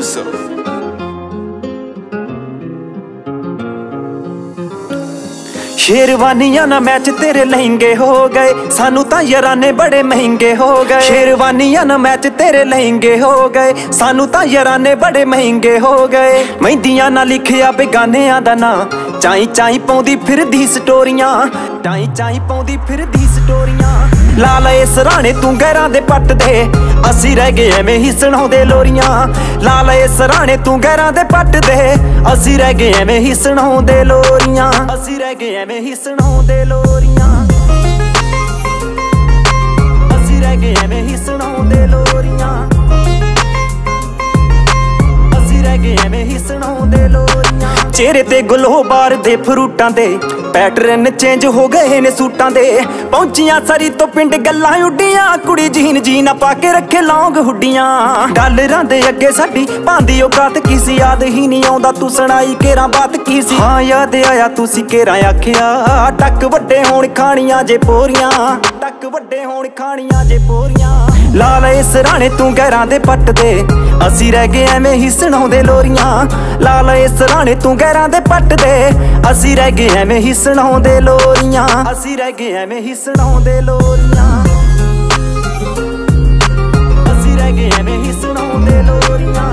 producer. शेरवानियां ना match तेरे लहंगे हो गए, सानू तां याराने बड़े महंगे हो गए। शेरवानियां ना मैच तेरे लहंगे हो गए, सानू तां याराने बड़े महंगे हो गए। मेहंदियां ना लिखिया बेगानियां दा ना, चाई चाई पाउंदी फिरदी स्टोरियां, चाई चाई पाउंदी फिरदी स्टोरियां। ला लए सराणे तू गैरां दे पट दे, असी रह गए एवें ही सुणाउंदे लोरियां। ला लए सराणे तू गैरां दे पट दे, असी रह गए एवें ही सुणाउंदे लोरियां, असी रह गए एवें ही सुणाउंदे लोरियां, असी रह गए एवें ही सुणाउंदे लोरियां, असी रह गए एवें ही सुणाउंदे लोरियां। चेहरे ते गुलबार दे फ्रूटां दे पैटर्न चेंज हो गए ने सूटां दे। पहुंचियां सरी तो पिंड गल्लां उड्डियां, कुड़ी जीन जीना पा के रखे लौंग हुड्डियां। डॉलरां दे अगे साडी पांदी औकात की सी, याद ही नहीं आउंदा तू सुणाई केरा बात की सी। हाँ याद आया तुसी केरा आखिया, टक वड्डे होण खाणियां जे पोरियां, टक वड्डे होण खाणियां जे पोरियां। ला लए सराणे तू गैरां दे पट दे, असी रह गए एवें ही सुणाउंदे लोरियां। ला लए सराणे तू गैरां दे पट दे, असी रह गए एवें ही सुणाउंदे लोरियां, असी रह गए एवें ही सुणाउंदे लोरियां, असी रह गए एवें ही सुणाउंदे लोरियां,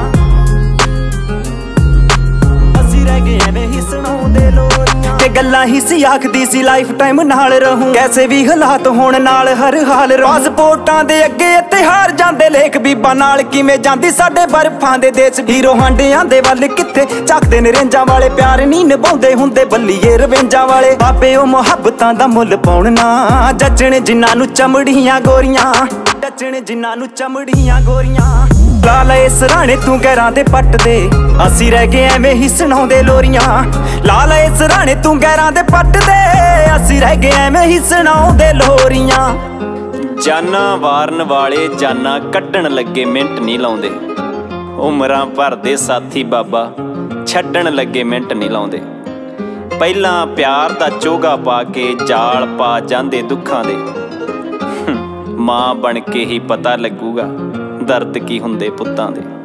असी रह गए एवें ही सुणाउंदे लोरियां। ते गल्लां ही सी आखदी सी लाइफ टाइम नाल रहूं, कैसे भी हालात होण नाल हर हाल रहूं। पासपोर्टां दे अगे इतिहार जांदे लेख, बीबा नाल किवें जांदी साडे बर्फां दे देश। हीरो हांडियां दे वल किथे झाकदे ने रेंजां वाले, प्यार नहीं निभाउंदे हुंदे बल्लीए रवेंजां वाले। बाबे ओ मुहब्बतां दा मुੱਲ पाउण ना, जचण जिन्हां नूं चमड़ियां गोरियां, जचण जिन्हां नूं चमड़ियां गोरियां। ला लए सराणे तू गैरां दे पट दे, असी रह गए एवें ही सुणाउंदे लोरियां। ला लए सराणे तू गैरां दे पट दे, असी रह गए एवें ही सुणाउंदे लोरियां। जाना वारन वाले जाना कड्ढण लगे मिंट नहीं लाउंदे, उमरां भर दे साथी बाबा छड्डण लगे मिंट नहीं लाउंदे। पहिलां प्यार दा चोगा पा के जाल पा जांदे दुखां दे, मां बन के ही पता लगूगा दर्द की हुंदे पुत्तां दे।